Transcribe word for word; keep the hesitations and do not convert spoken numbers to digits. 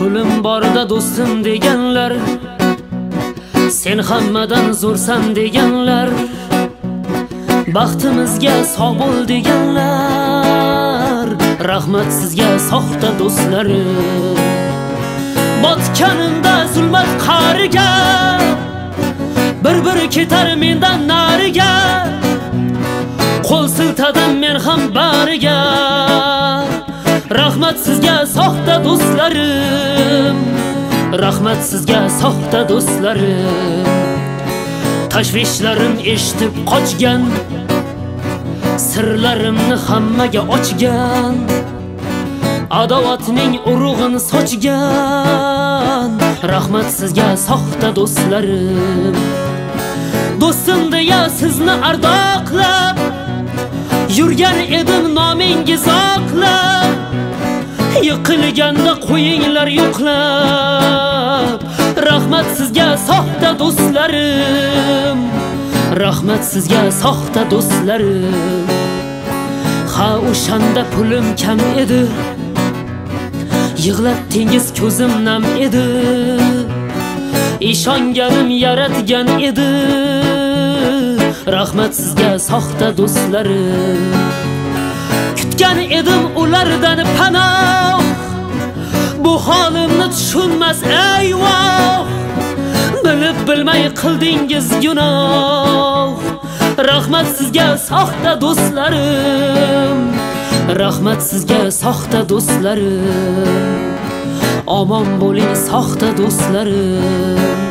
pulim borda do'stim deganlar, sen hammadan zo'rsan deganlar, baxtimizga sog' bo'l deganlar. Rahmat sizga soxta do'stlarim. Botganimda zulmat qariga, bir-bir ketar mendan nariga, qo'l siltadim men ham bariga. Rahmat sizga soxta do'stlarim. Rahmat sizga soxta do'stlarim. Tashvishlarim eshitib qochgan, sirlarimni hammaga ochgan, adovatning urug'ini sochgan. Rahmat sizga soxta do'stlarim. Do'stim deya sizni ardoqlab yurgan edim nomingiz oqlab, yiqilganda qo'yinglar yo'qlab. Rahmat sizga soxta do'stlarim. Rahmat sizga soxta do'stlarim. Ha o'shanda pulim kam edi, yig'latdingiz ko'zim nam edi, ishonganim yaratgan edi. Rahmat sizga soxta do'stlarim. Kutgan edim ulardan panoh, bu holimni tushunmas eyvoh, bilib bilmay qildingiz gunoh. Rahmat sizga soxta do'stlarim. Rahmat sizga soxta do'stlarim. Omon bo'ling soxta do'stlarim.